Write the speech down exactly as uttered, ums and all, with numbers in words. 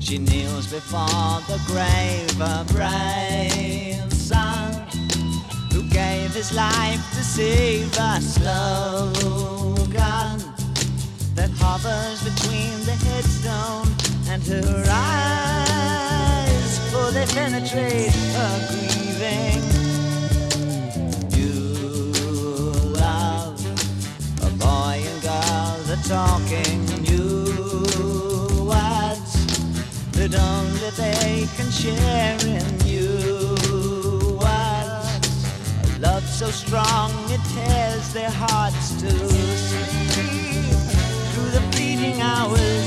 She kneels before the grave, a brave son who gave his life to save a slogan that hovers between the headstone and her eyes, for they penetrate her grieving. You love a boy and girl, the talking new words that only they can share in you. Words, a love so strong it tears their hearts to sleep through the fleeting hours